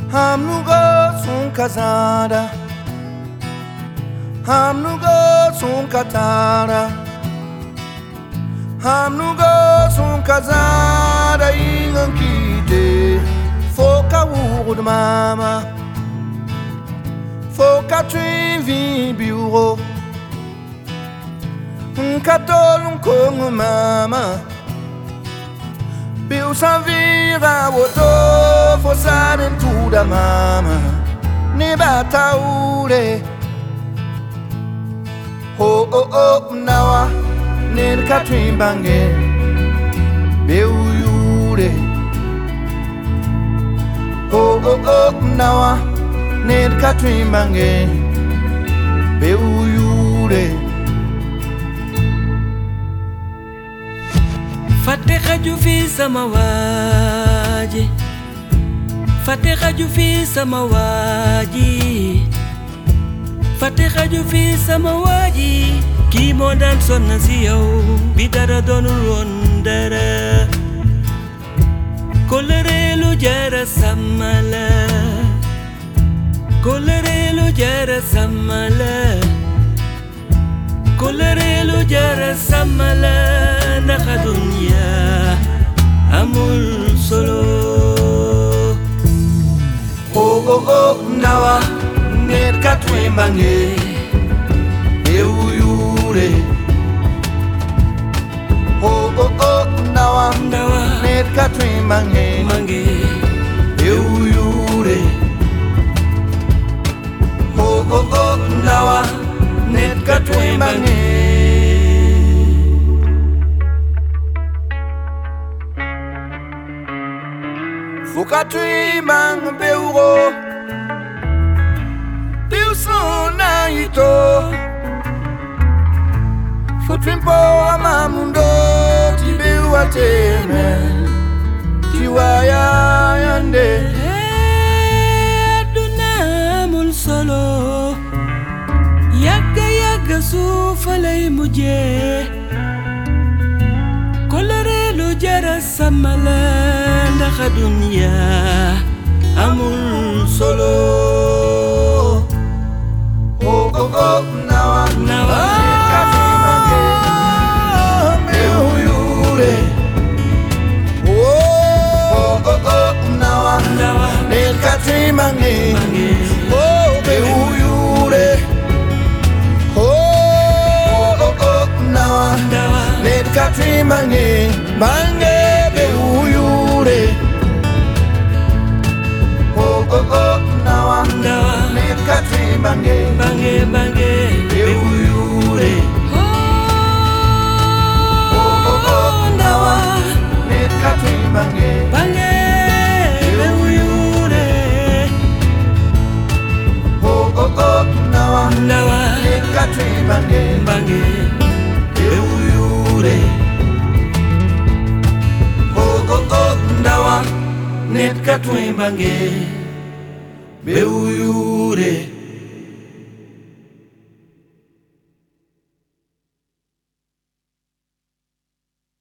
Hamnugo sun kazada, hamnugo sun katara, hamnugo sun kazada ingan kite. Foka wud mama, foka tuivi bureau. Katol kong mama, biu savira woto fosaden tuda mama, ne bataure. Ho nawa, ne katwin bange, biu yure. Ho nawa, ne katwin bange, biu yure. Fatiha jufi samawaji, Fatiha jufi samawaji, Fatiha jufi samawaji. Ki mo dan sonna si yow bi dara doonul woon dara. Kolere lu jara samala, kolere lu jara samala, kolere lu jara samala. Naka dunya amul solo. Nawa net katwe mange euyure. Nawa net katwe mange euyure. Nawa net katwe mange. Fukatui mang beuro, Dieu son aito. Futrimpo amamundo, ti beua teme, ti waya yande. Aduna mul solo, yaga sufalay muje. Kolere lu jara samala. Naka dunya amul solo. Nawa net katwe mange euyure. Nawa net katwe mange euyure. Nawa net katwe mange euyure. Nawa net katwe mange euyure. Nawa net katwe mange euyure. Nawa net katwe mange euyure. Nawa net katwe mange euyure.